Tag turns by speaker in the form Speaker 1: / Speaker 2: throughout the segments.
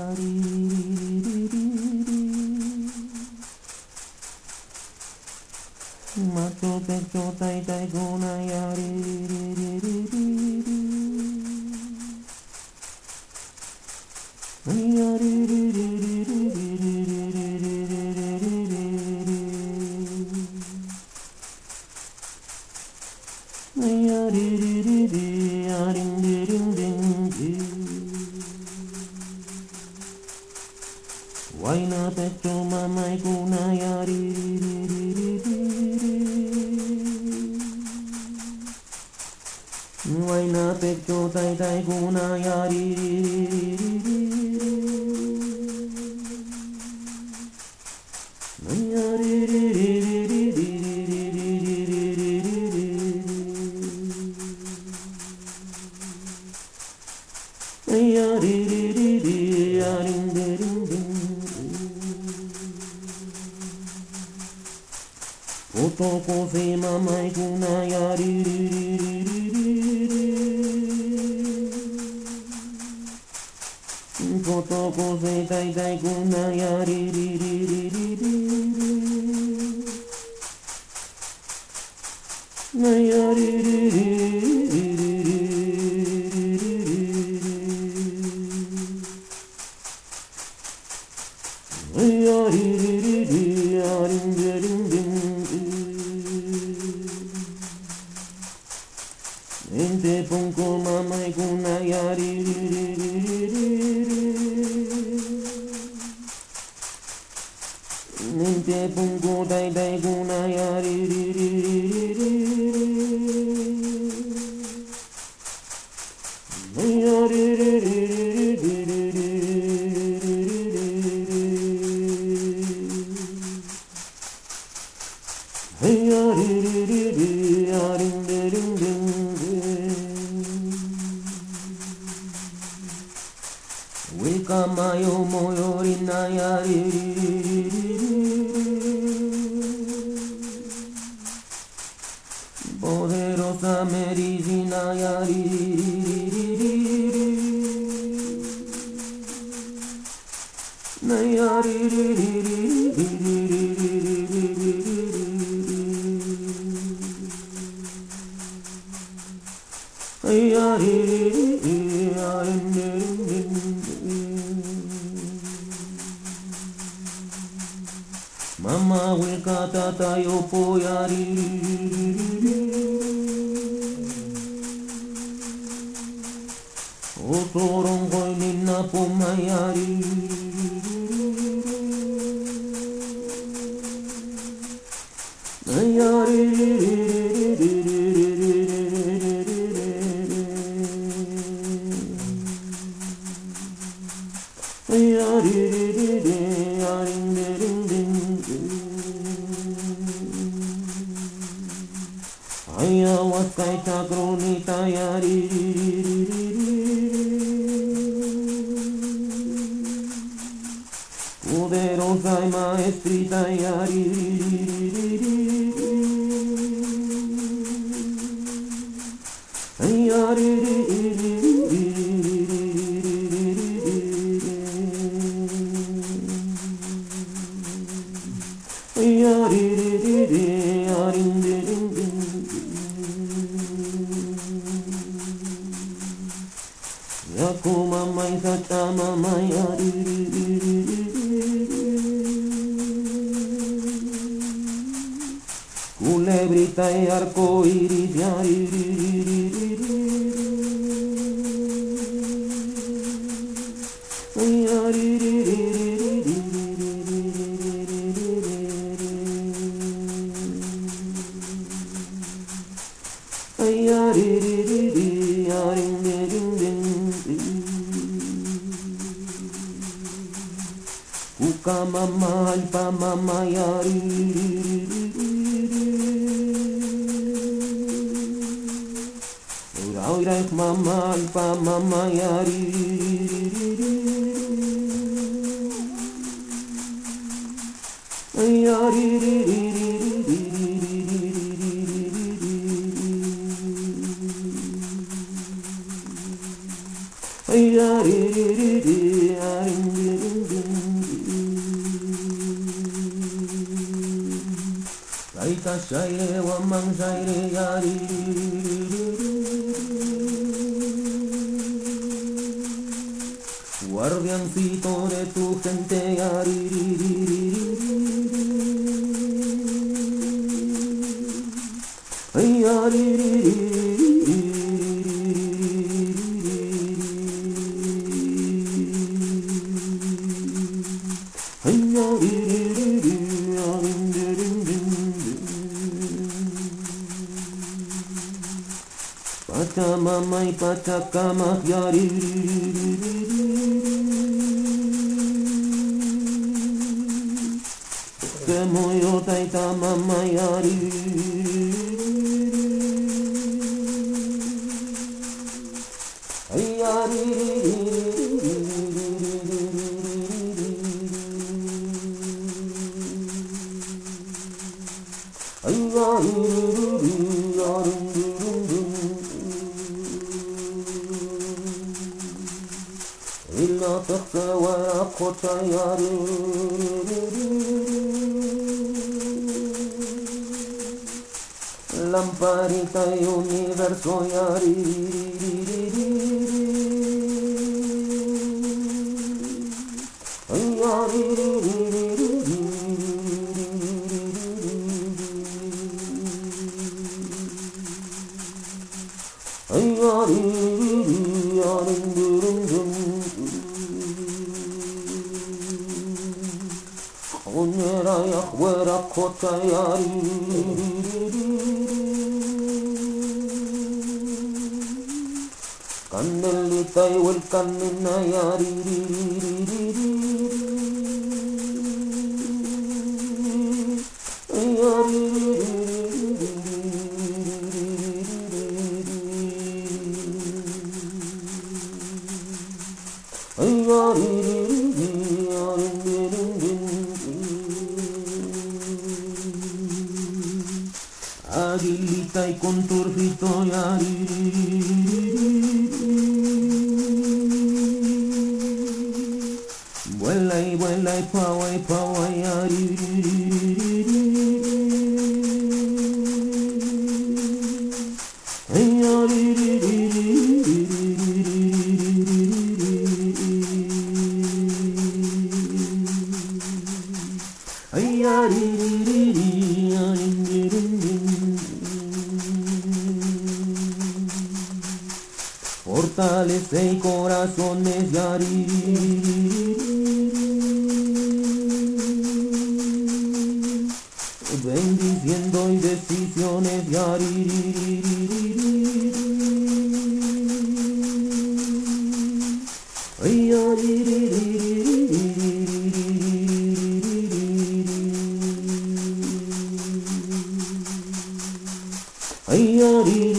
Speaker 1: Macho pecho tai tai guna yari. Waina pecho mamai guna yari. Waina pecho tai tai guna yari. Otoko se mamai guna yari. Otoko se tai tai guna yari. Ente punko mamai guna yari. Ente punko tai tai guna yari. Wika mayo moyori na yari. Poderosa medicina yari. Na yari. Mama wika tata yopo yari. Otorongoi nina poma yari. Ayahuasca y chacronita yari. Poderosa y maestrita yari. Yaku mamai sacha mamai yari. Culebrita y arco iris yari. Uka mama alpa mama yari. Uraik mama alpa mama yari. Yari. kashaire waman shaire yari. Guardiancito de tu gente yari. Ay yari. Pachamama y Pachacama yari. Que moyo taita mama yari. Ay yari. إلا تخفى ويقوت ياري. Lamparita y universo yari. Onyera yakwera kota yari. Candelita y volcanina yari. Aguilita y con turfito yari. Vuela y paua yari. Fortalece corazones yari. Bendiciendo y decisiones yari. Ay yari. Ay yari.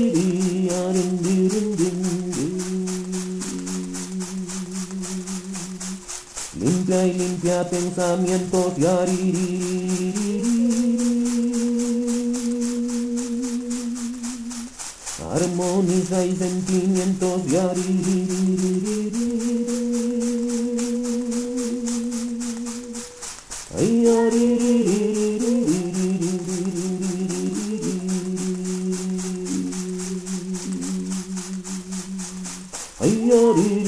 Speaker 1: Limpia y limpia pensamientos yari. Armoniza y sentimientos yari. Ay yari. Ay yari.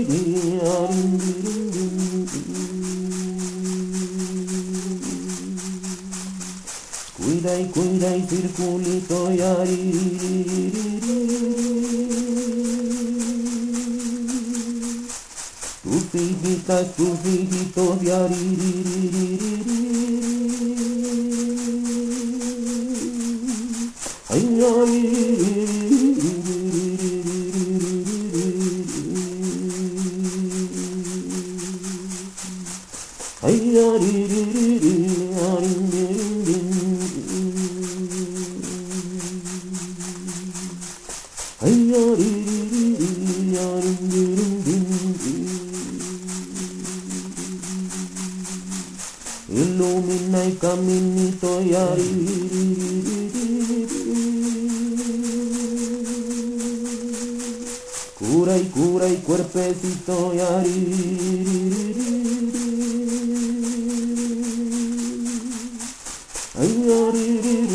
Speaker 1: Cuida y circulito yari. Tus hijitos yari. Ay yari. Ay yari. Ilumina el caminito yari. Cura y cuerpecito yari. Ay yari.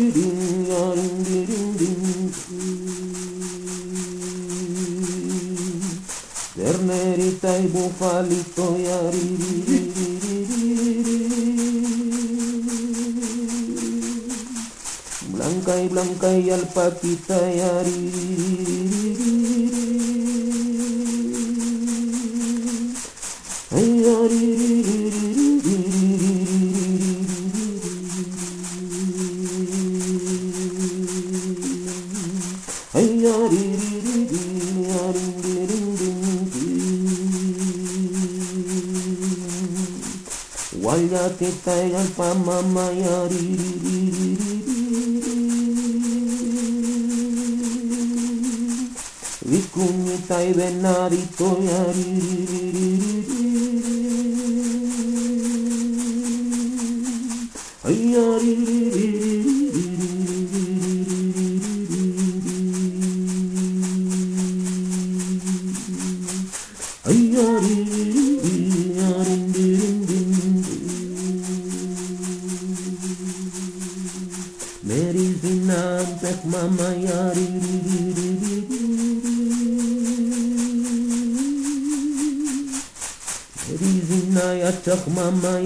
Speaker 1: Ternerita y bufalito blanca y alpaquita Guayatita y alpa mamá Vicuñita y venadito Medicina pek mama Medicina ya cak mama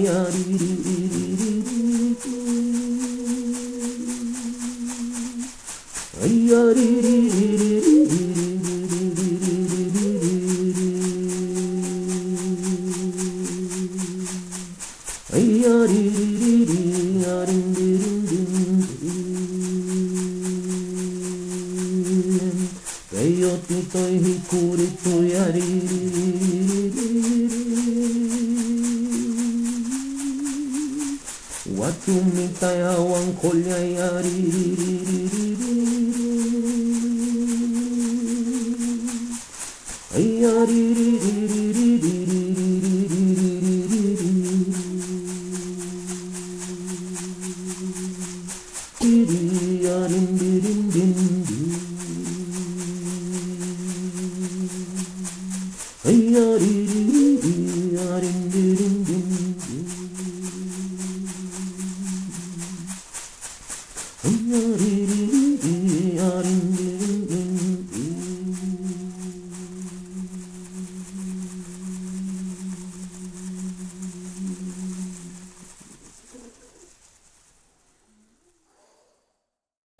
Speaker 1: Tito y hikuritu Watumita ya wankolya Ay,